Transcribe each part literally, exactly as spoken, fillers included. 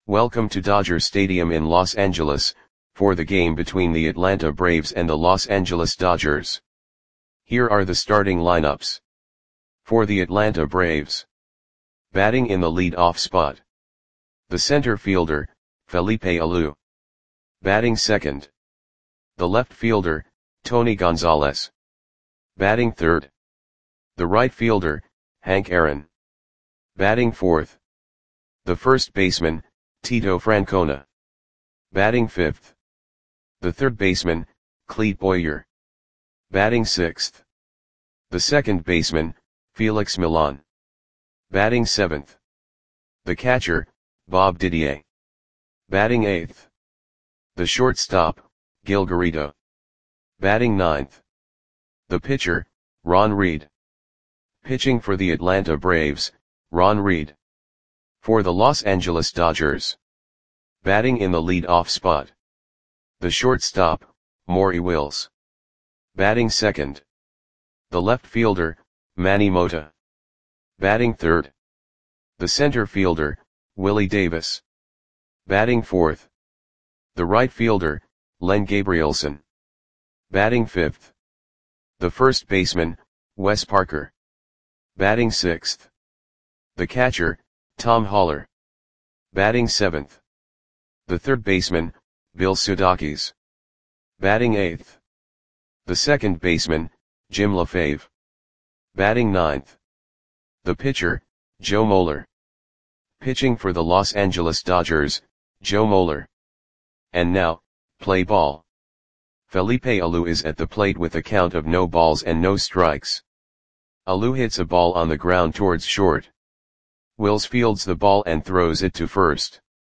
Welcome to Dodger Stadium in Los Angeles, for the game between the Atlanta Braves and the Los Angeles Dodgers. Here are the starting lineups. For the Atlanta Braves. Batting in the lead-off spot. The center fielder, Felipe Alou. Batting second. The left fielder, Tony Gonzalez. Batting third. The right fielder, Hank Aaron. Batting fourth. The first baseman, Tito Francona. Batting fifth. The third baseman, Clete Boyer. Batting sixth. The second baseman, Felix Millan. Batting seventh. The catcher, Bob Didier. Batting eighth. The shortstop, Gil Garrido. Batting ninth. The pitcher, Ron Reed. Pitching for the Atlanta Braves, Ron Reed. For the Los Angeles Dodgers. Batting in the lead-off spot. The shortstop, Maury Wills. Batting second. The left fielder, Manny Mota. Batting third. The center fielder, Willie Davis. Batting fourth. The right fielder, Len Gabrielson. Batting fifth. The first baseman, Wes Parker. Batting sixth. The catcher, Tom Haller. Batting seventh. The third baseman, Bill Sudakis. Batting eighth. The second baseman, Jim LaFave. Batting ninth. The pitcher, Joe Moeller. Pitching for the Los Angeles Dodgers, Joe Moeller. And now, play ball. Felipe Alou is at the plate with a count of no balls and no strikes. Alou hits a ball on the ground towards short. Wills fields the ball and throws it to first.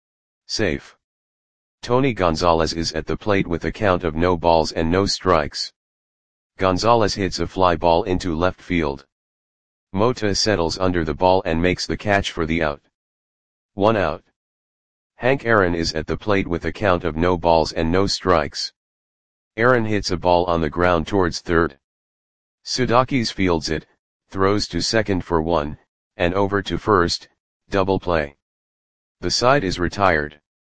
Safe. Tony Gonzalez is at the plate with a count of no balls and no strikes. Gonzalez hits a fly ball into left field. Mota settles under the ball and makes the catch for the out. One out. Hank Aaron is at the plate with a count of no balls and no strikes. Aaron hits a ball on the ground towards third. Sudakis fields it, throws to second for one, and over to first, double play. The side is retired.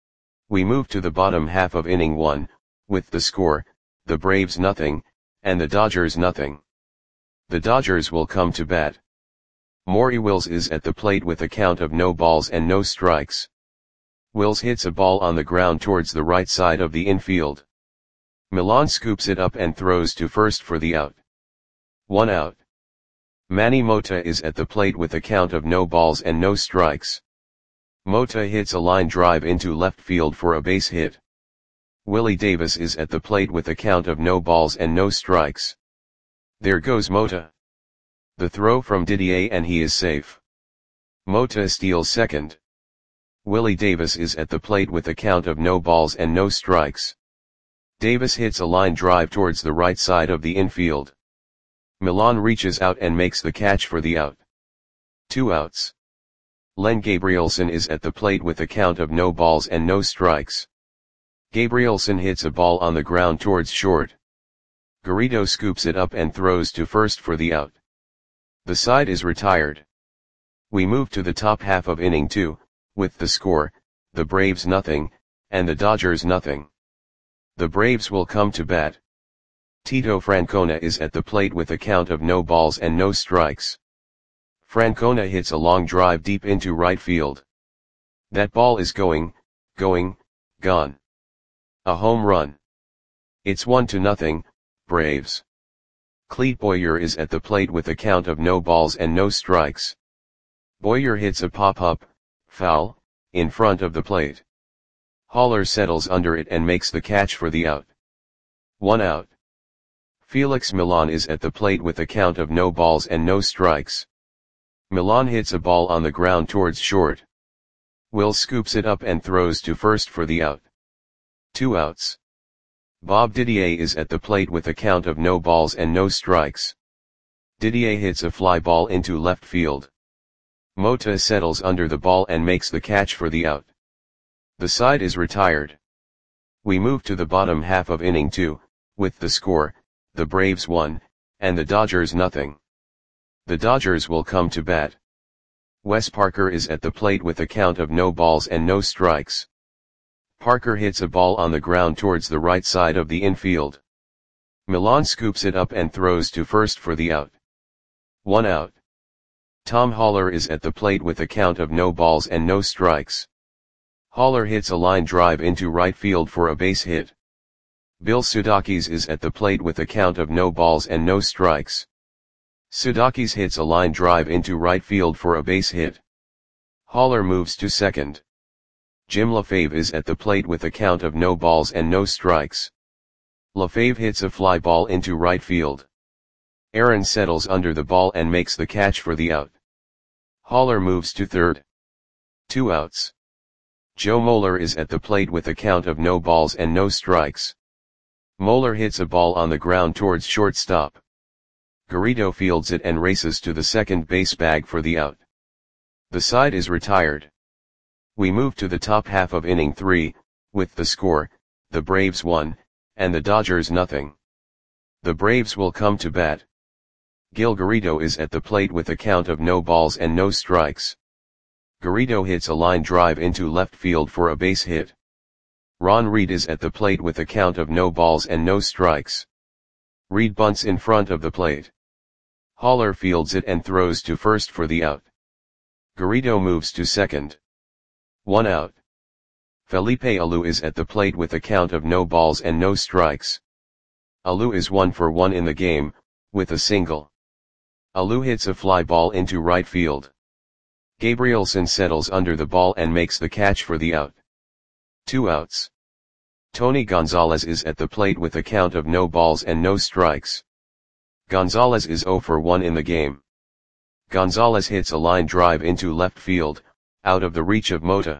We move to the bottom half of inning one, with the score, the Braves nothing, and the Dodgers nothing. The Dodgers will come to bat. Maury Wills is at the plate with a count of no balls and no strikes. Wills hits a ball on the ground towards the right side of the infield. Millan scoops it up and throws to first for the out. One out. Manny Mota is at the plate with a count of no balls and no strikes. Mota hits a line drive into left field for a base hit. Willie Davis is at the plate with a count of no balls and no strikes. There goes Mota. The throw from Didier and he is safe. Mota steals second. Willie Davis is at the plate with a count of no balls and no strikes. Davis hits a line drive towards the right side of the infield. Millan reaches out and makes the catch for the out. Two outs. Len Gabrielson is at the plate with a count of no balls and no strikes. Gabrielson hits a ball on the ground towards short. Garrido scoops it up and throws to first for the out. The side is retired. We move to the top half of inning two, with the score, the Braves nothing, and the Dodgers nothing. The Braves will come to bat. Tito Francona is at the plate with a count of no balls and no strikes. Francona hits a long drive deep into right field. That ball is going, going, gone. A home run. It's one to nothing, Braves. Clete Boyer is at the plate with a count of no balls and no strikes. Boyer hits a pop-up, foul, in front of the plate. Haller settles under it and makes the catch for the out. One out. Felix Millan is at the plate with a count of no balls and no strikes. Millan hits a ball on the ground towards short. Wills scoops it up and throws to first for the out. Two outs. Bob Didier is at the plate with a count of no balls and no strikes. Didier hits a fly ball into left field. Mota settles under the ball and makes the catch for the out. The side is retired. We move to the bottom half of inning two, with the score, the Braves one, and the Dodgers nothing. The Dodgers will come to bat. Wes Parker is at the plate with a count of no balls and no strikes. Parker hits a ball on the ground towards the right side of the infield. Milan scoops it up and throws to first for the out. One out. Tom Haller is at the plate with a count of no balls and no strikes. Haller hits a line drive into right field for a base hit. Bill Sudakis is at the plate with a count of no balls and no strikes. Sudakis hits a line drive into right field for a base hit. Haller moves to second. Jim LaFave is at the plate with a count of no balls and no strikes. LaFave hits a fly ball into right field. Aaron settles under the ball and makes the catch for the out. Haller moves to third. Two outs. Joe Moeller is at the plate with a count of no balls and no strikes. Moeller hits a ball on the ground towards shortstop. Garrido fields it and races to the second base bag for the out. The side is retired. We move to the top half of inning three, with the score, the Braves one, and the Dodgers nothing. The Braves will come to bat. Gil Garrido is at the plate with a count of no balls and no strikes. Garrido hits a line drive into left field for a base hit. Ron Reed is at the plate with a count of no balls and no strikes. Reed bunts in front of the plate. Haller fields it and throws to first for the out. Garrido moves to second. One out. Felipe Alou is at the plate with a count of no balls and no strikes. Alou is one for one in the game, with a single. Alou hits a fly ball into right field. Gabrielson settles under the ball and makes the catch for the out. Two outs. Tony Gonzalez is at the plate with a count of no balls and no strikes. Gonzalez is zero for one in the game. Gonzalez hits a line drive into left field, out of the reach of Mota.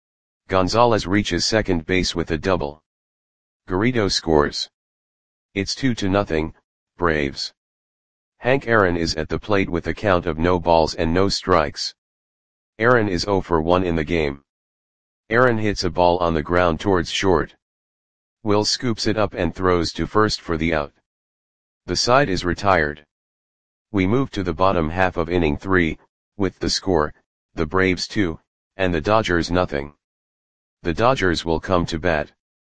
Gonzalez reaches second base with a double. Garrido scores. It's two to nothing, Braves. Hank Aaron is at the plate with a count of no balls and no strikes. Aaron is zero for one in the game. Aaron hits a ball on the ground towards short. Will scoops it up and throws to first for the out. The side is retired. We move to the bottom half of inning three, with the score, the Braves two, and the Dodgers nothing. The Dodgers will come to bat.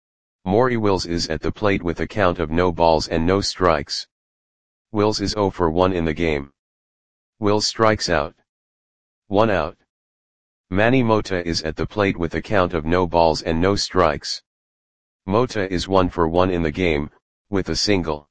Maury Wills is at the plate with a count of no balls and no strikes. Wills is zero for one in the game. Wills strikes out. One out. Manny Mota is at the plate with a count of no balls and no strikes. Mota is one for one in the game, with a single.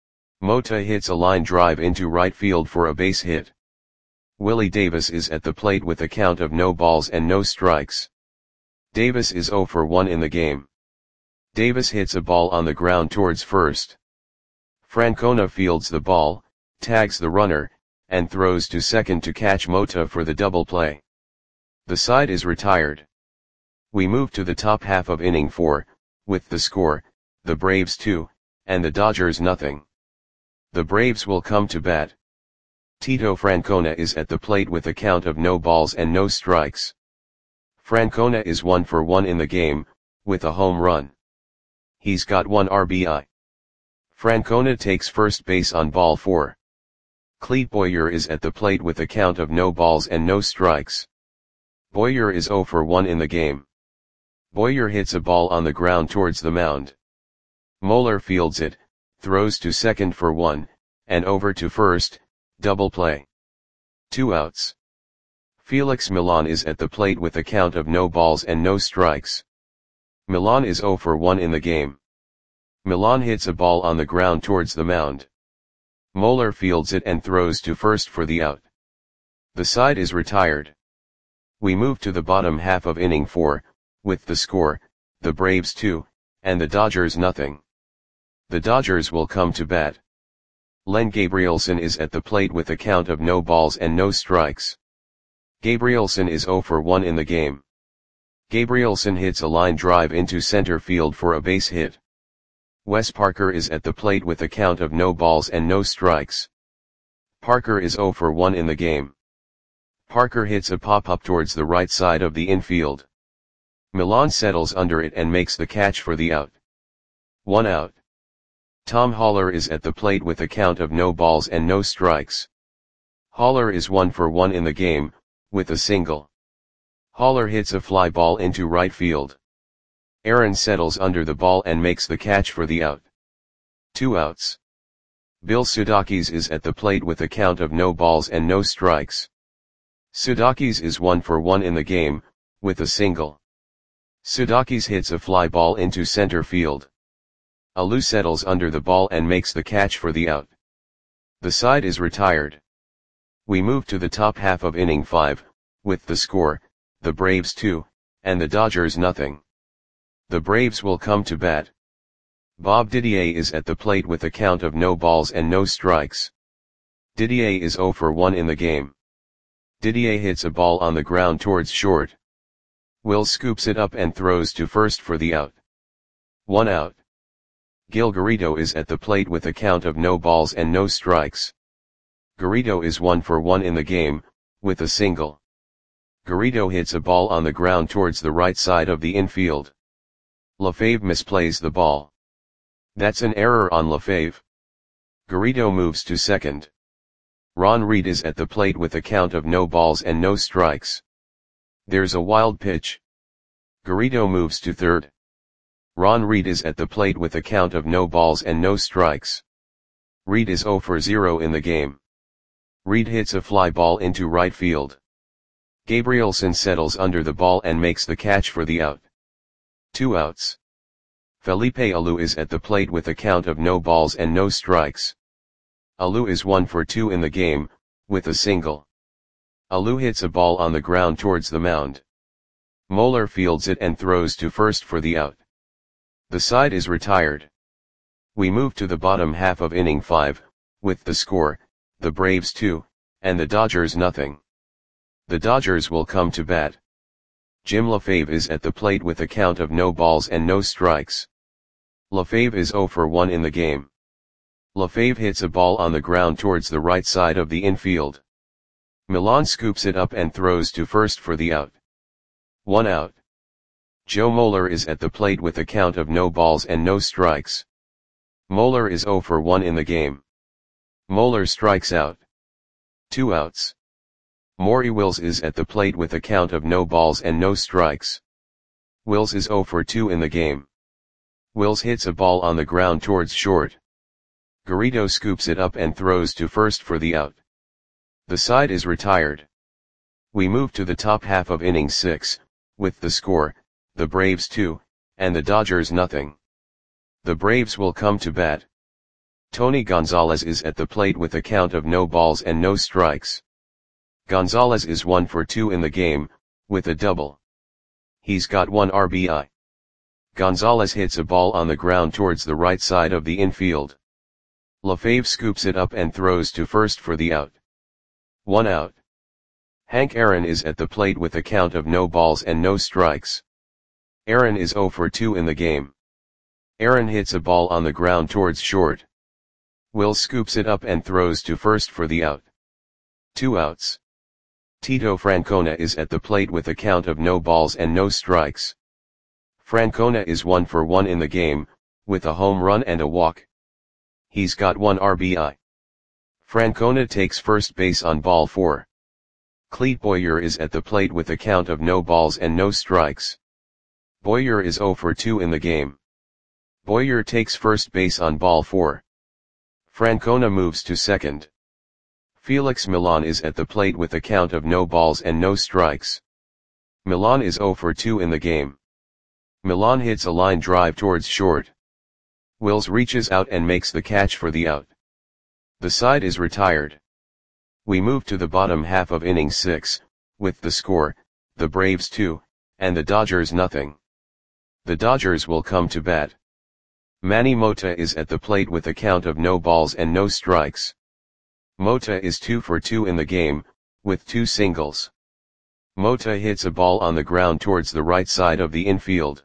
Mota hits a line drive into right field for a base hit. Willie Davis is at the plate with a count of no balls and no strikes. Davis is zero for one in the game. Davis hits a ball on the ground towards first. Francona fields the ball, tags the runner, and throws to second to catch Mota for the double play. The side is retired. We move to the top half of inning four, with the score, the Braves two, and the Dodgers nothing. The Braves will come to bat. Tito Francona is at the plate with a count of no balls and no strikes. Francona is one for one in the game, with a home run. He's got one R B I. Francona takes first base on ball four. Clete Boyer is at the plate with a count of no balls and no strikes. Boyer is zero for one in the game. Boyer hits a ball on the ground towards the mound. Moeller fields it, throws to second for one, and over to first, double play. Two outs. Felix Milan is at the plate with a count of no balls and no strikes. Milan is zero for one in the game. Milan hits a ball on the ground towards the mound. Moeller fields it and throws to first for the out. The side is retired. We move to the bottom half of inning four, with the score, the Braves two, and the Dodgers nothing. The Dodgers will come to bat. Len Gabrielson is at the plate with a count of no balls and no strikes. Gabrielson is zero for one in the game. Gabrielson hits a line drive into center field for a base hit. Wes Parker is at the plate with a count of no balls and no strikes. Parker is zero for one in the game. Parker hits a pop-up towards the right side of the infield. Milan settles under it and makes the catch for the out. One out. Tom Haller is at the plate with a count of no balls and no strikes. Haller is one for one in the game, with a single. Haller hits a fly ball into right field. Aaron settles under the ball and makes the catch for the out. Two outs. Bill Sudakis is at the plate with a count of no balls and no strikes. Sudakis is one for one in the game, with a single. Sudakis hits a fly ball into center field. Alou settles under the ball and makes the catch for the out. The side is retired. We move to the top half of inning five, with the score, the Braves two, and the Dodgers nothing. The Braves will come to bat. Bob Didier is at the plate with a count of no balls and no strikes. Didier is zero for one in the game. Didier hits a ball on the ground towards short. Will scoops it up and throws to first for the out. One out. Gil Garrido is at the plate with a count of no balls and no strikes. Garrido is one for one in the game, with a single. Garrido hits a ball on the ground towards the right side of the infield. LaFave misplays the ball. That's an error on LaFave. Garrido moves to second. Ron Reed is at the plate with a count of no balls and no strikes. There's a wild pitch. Garrido moves to third. Ron Reed is at the plate with a count of no balls and no strikes. Reed is zero for zero in the game. Reed hits a fly ball into right field. Gabrielson settles under the ball and makes the catch for the out. Two outs. Felipe Alou is at the plate with a count of no balls and no strikes. Alou is one for two in the game, with a single. Alou hits a ball on the ground towards the mound. Moeller fields it and throws to first for the out. The side is retired. We move to the bottom half of inning five, with the score, the Braves two, and the Dodgers nothing. The Dodgers will come to bat. Jim LaFave is at the plate with a count of no balls and no strikes. LaFave is zero for one in the game. LaFave hits a ball on the ground towards the right side of the infield. Milan scoops it up and throws to first for the out. One out. Joe Moeller is at the plate with a count of no balls and no strikes. Moeller is zero for one in the game. Moeller strikes out. Two outs. Maury Wills is at the plate with a count of no balls and no strikes. Wills is zero for two in the game. Wills hits a ball on the ground towards short. Garrido scoops it up and throws to first for the out. The side is retired. We move to the top half of inning six, with the score, the Braves two, and the Dodgers nothing. The Braves will come to bat. Tony Gonzalez is at the plate with a count of no balls and no strikes. Gonzalez is one for two in the game, with a double. He's got one R B I. Gonzalez hits a ball on the ground towards the right side of the infield. LaFave scoops it up and throws to first for the out. One out. Hank Aaron is at the plate with a count of no balls and no strikes. Aaron is zero for two in the game. Aaron hits a ball on the ground towards short. Will scoops it up and throws to first for the out. Two outs. Tito Francona is at the plate with a count of no balls and no strikes. Francona is one for one in the game, with a home run and a walk. He's got one R B I. Francona takes first base on ball four. Clete Boyer is at the plate with a count of no balls and no strikes. Boyer is zero for two in the game. Boyer takes first base on ball four. Francona moves to second. Felix Milan is at the plate with a count of no balls and no strikes. Milan is zero for two in the game. Milan hits a line drive towards short. Wills reaches out and makes the catch for the out. The side is retired. We move to the bottom half of inning six, with the score, the Braves two, and the Dodgers nothing. The Dodgers will come to bat. Manny Mota is at the plate with a count of no balls and no strikes. Mota is two for two in the game, with two singles. Mota hits a ball on the ground towards the right side of the infield.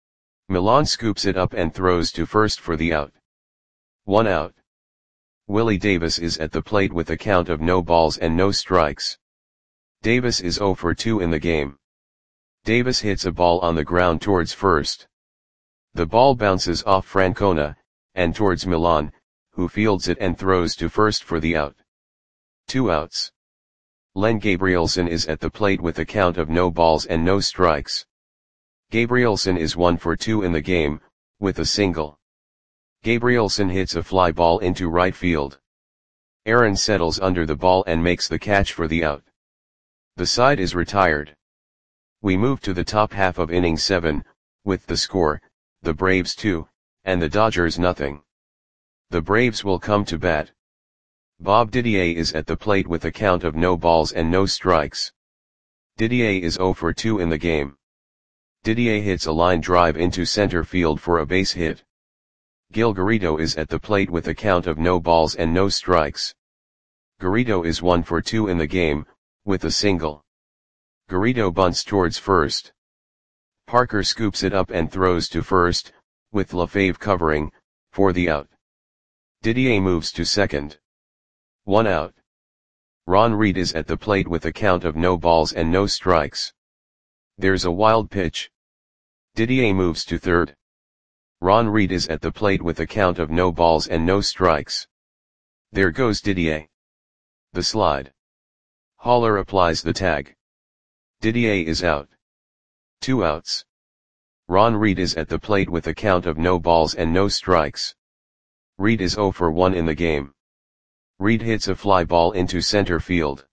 Milan scoops it up and throws to first for the out. One out. Willie Davis is at the plate with a count of no balls and no strikes. Davis is zero for two in the game. Davis hits a ball on the ground towards first. The ball bounces off Francona, and towards Milan, who fields it and throws to first for the out. Two outs. Len Gabrielson is at the plate with a count of no balls and no strikes. Gabrielson is one for two in the game, with a single. Gabrielson hits a fly ball into right field. Aaron settles under the ball and makes the catch for the out. The side is retired. We move to the top half of inning seven, with the score, the Braves two, and the Dodgers nothing. The Braves will come to bat. Bob Didier is at the plate with a count of no balls and no strikes. Didier is zero for two in the game. Didier hits a line drive into center field for a base hit. Gil Garrido is at the plate with a count of no balls and no strikes. Garrido is one for two in the game, with a single. Garrido bunts towards first. Parker scoops it up and throws to first, with LaFave covering, for the out. Didier moves to second. One out. Ron Reed is at the plate with a count of no balls and no strikes. There's a wild pitch. Didier moves to third. Ron Reed is at the plate with a count of no balls and no strikes. There goes Didier. The slide. Haller applies the tag. Didier is out. Two outs. Ron Reed is at the plate with a count of no balls and no strikes. Reed is zero for one in the game. Reed hits a fly ball into center field.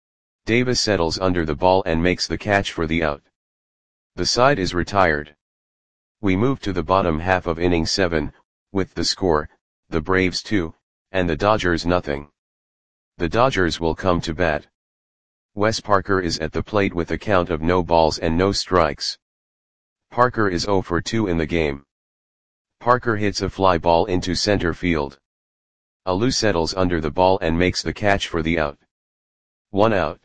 Davis settles under the ball and makes the catch for the out. The side is retired. We move to the bottom half of inning seven, with the score, the Braves two, and the Dodgers nothing. The Dodgers will come to bat. Wes Parker is at the plate with a count of no balls and no strikes. Parker is zero for two in the game. Parker hits a fly ball into center field. Alou settles under the ball and makes the catch for the out. One out.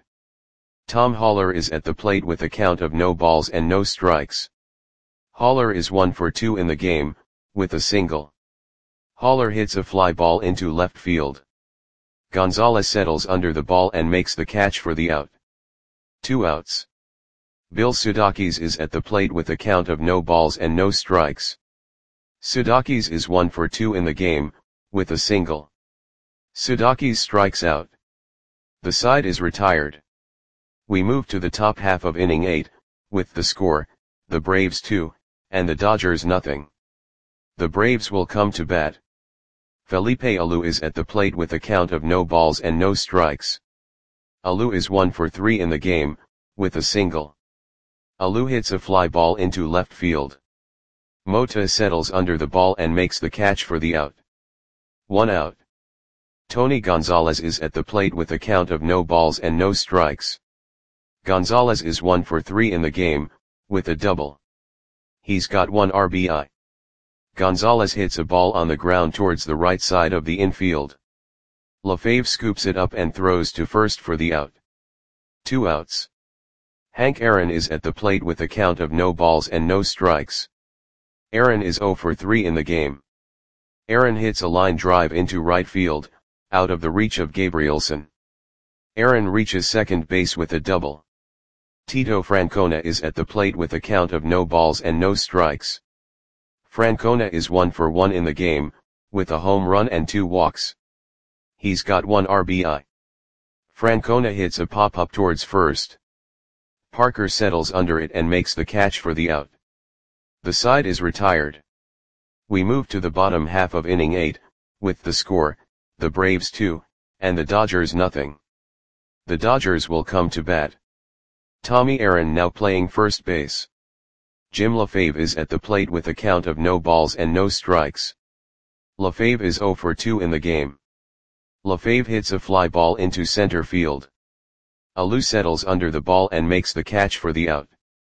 Tom Haller is at the plate with a count of no balls and no strikes. Haller is one for two in the game, with a single. Haller hits a fly ball into left field. Gonzalez settles under the ball and makes the catch for the out. Two outs. Bill Sudakis is at the plate with a count of no balls and no strikes. Sudakis is one for two in the game, with a single. Sudakis strikes out. The side is retired. We move to the top half of inning eight, with the score, the Braves two, and the Dodgers nothing. The Braves will come to bat. Felipe Alou is at the plate with a count of no balls and no strikes. Alou is one for three in the game, with a single. Alou hits a fly ball into left field. Mota settles under the ball and makes the catch for the out. One out. Tony Gonzalez is at the plate with a count of no balls and no strikes. Gonzalez is one for three in the game, with a double. He's got one R B I. Gonzalez hits a ball on the ground towards the right side of the infield. LaFave scoops it up and throws to first for the out. Two outs. Hank Aaron is at the plate with a count of no balls and no strikes. Aaron is zero for three in the game. Aaron hits a line drive into right field, out of the reach of Gabrielson. Aaron reaches second base with a double. Tito Francona is at the plate with a count of no balls and no strikes. Francona is one for one in the game, with a home run and two walks. He's got one R B I. Francona hits a pop-up towards first. Parker settles under it and makes the catch for the out. The side is retired. We move to the bottom half of inning eight, with the score, the Braves two, and the Dodgers nothing. The Dodgers will come to bat. Tommy Aaron now playing first base. Jim LaFave is at the plate with a count of no balls and no strikes. LaFave is zero for two in the game. LaFave hits a fly ball into center field. Alou settles under the ball and makes the catch for the out.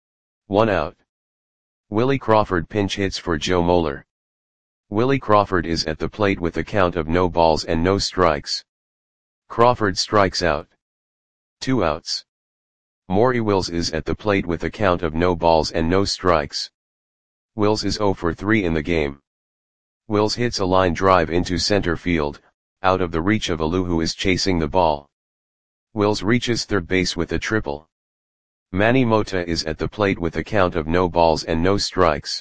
One out. Willie Crawford pinch hits for Joe Moeller. Willie Crawford is at the plate with a count of no balls and no strikes. Crawford strikes out. Two outs. Maury Wills is at the plate with a count of no balls and no strikes. Wills is zero for three in the game. Wills hits a line drive into center field, out of the reach of Alou who is chasing the ball. Wills reaches third base with a triple. Manny Mota is at the plate with a count of no balls and no strikes.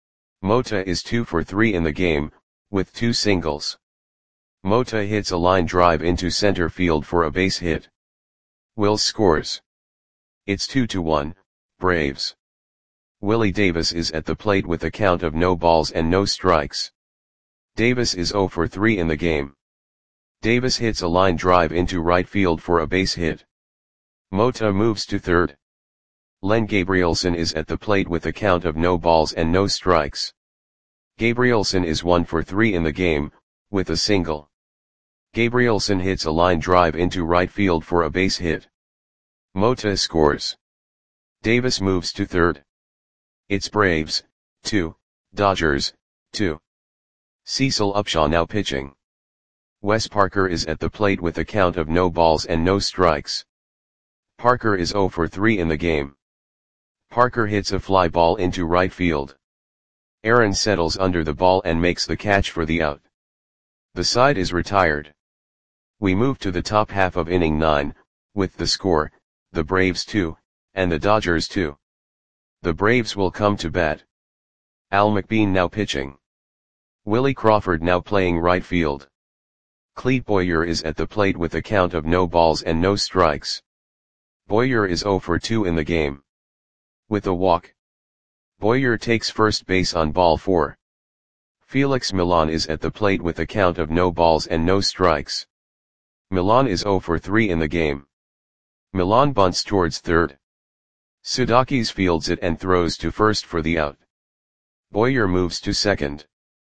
Mota is two for three in the game, with two singles. Mota hits a line drive into center field for a base hit. Wills scores. It's two to one, Braves. Willie Davis is at the plate with a count of no balls and no strikes. Davis is zero for three in the game. Davis hits a line drive into right field for a base hit. Mota moves to third. Len Gabrielson is at the plate with a count of no balls and no strikes. Gabrielson is one for three in the game, with a single. Gabrielson hits a line drive into right field for a base hit. Mota scores. Davis moves to third. It's Braves, two, Dodgers, two. Cecil Upshaw now pitching. Wes Parker is at the plate with a count of no balls and no strikes. Parker is zero for three in the game. Parker hits a fly ball into right field. Aaron settles under the ball and makes the catch for the out. The side is retired. We move to the top half of inning nine, with the score, the Braves two, and the Dodgers two. The Braves will come to bat. Al McBean now pitching. Willie Crawford now playing right field. Clete Boyer is at the plate with a count of no balls and no strikes. Boyer is zero for two in the game. With a walk. Boyer takes first base on ball four. Felix Millan is at the plate with a count of no balls and no strikes. Millan is zero for three in the game. Millan bunts towards third. Sudakis fields it and throws to first for the out. Boyer moves to second.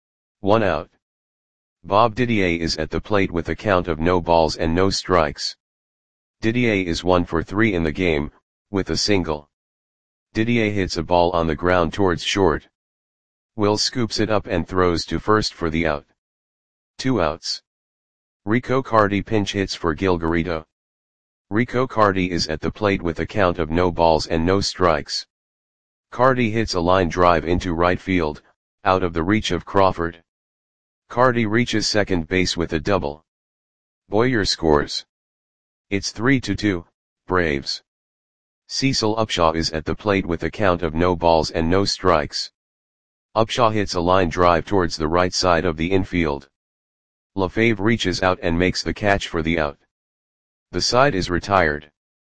One out. Bob Didier is at the plate with a count of no balls and no strikes. Didier is one for three in the game, with a single. Didier hits a ball on the ground towards short. Wills scoops it up and throws to first for the out. Two outs. Rico Cardi pinch hits for Gil Garrido. Rico Cardi is at the plate with a count of no balls and no strikes. Cardi hits a line drive into right field, out of the reach of Crawford. Cardi reaches second base with a double. Boyer scores. It's three to two, Braves. Cecil Upshaw is at the plate with a count of no balls and no strikes. Upshaw hits a line drive towards the right side of the infield. LaFave reaches out and makes the catch for the out. The side is retired.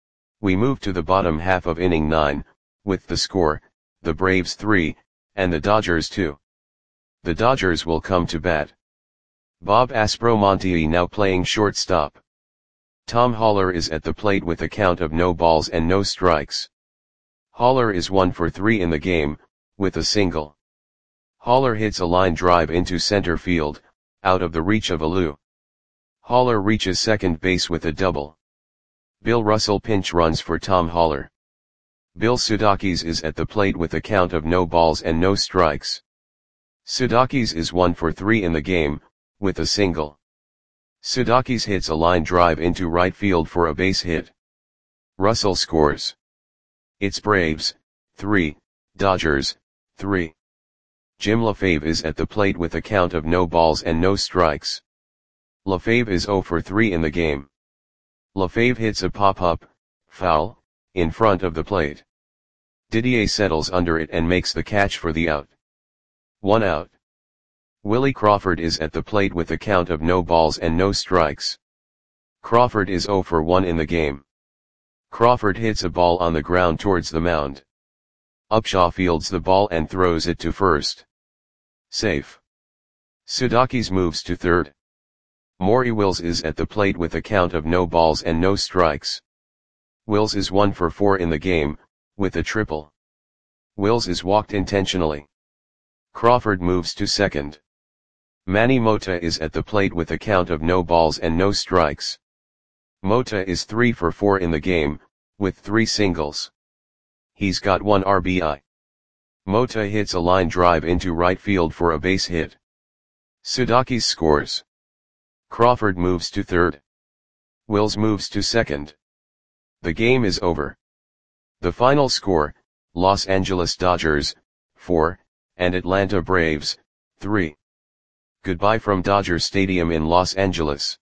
We move to the bottom half of inning nine, with the score, the Braves three, and the Dodgers two. The Dodgers will come to bat. Bob Aspromonte now playing shortstop. Tom Haller is at the plate with a count of no balls and no strikes. Haller is one for three in the game, with a single. Haller hits a line drive into center field, out of the reach of Alou. Haller reaches second base with a double. Bill Russell pinch runs for Tom Haller. Bill Sudakis is at the plate with a count of no balls and no strikes. Sudakis is one for three in the game, with a single. Sudakis hits a line drive into right field for a base hit. Russell scores. It's Braves, three, Dodgers, three. Jim LaFave is at the plate with a count of no balls and no strikes. LaFave is zero for three in the game. LaFave hits a pop-up, foul, in front of the plate. Didier settles under it and makes the catch for the out. One out. Willie Crawford is at the plate with a count of no balls and no strikes. Crawford is zero for one in the game. Crawford hits a ball on the ground towards the mound. Upshaw fields the ball and throws it to first. Safe. Sudakis moves to third. Maury Wills is at the plate with a count of no balls and no strikes. Wills is one for four in the game, with a triple. Wills is walked intentionally. Crawford moves to second. Manny Mota is at the plate with a count of no balls and no strikes. Mota is three for four in the game, with three singles. He's got one R B I. Mota hits a line drive into right field for a base hit. Sudakis scores. Crawford moves to third. Wills moves to second. The game is over. The final score, Los Angeles Dodgers, four, and Atlanta Braves, three. Goodbye from Dodger Stadium in Los Angeles.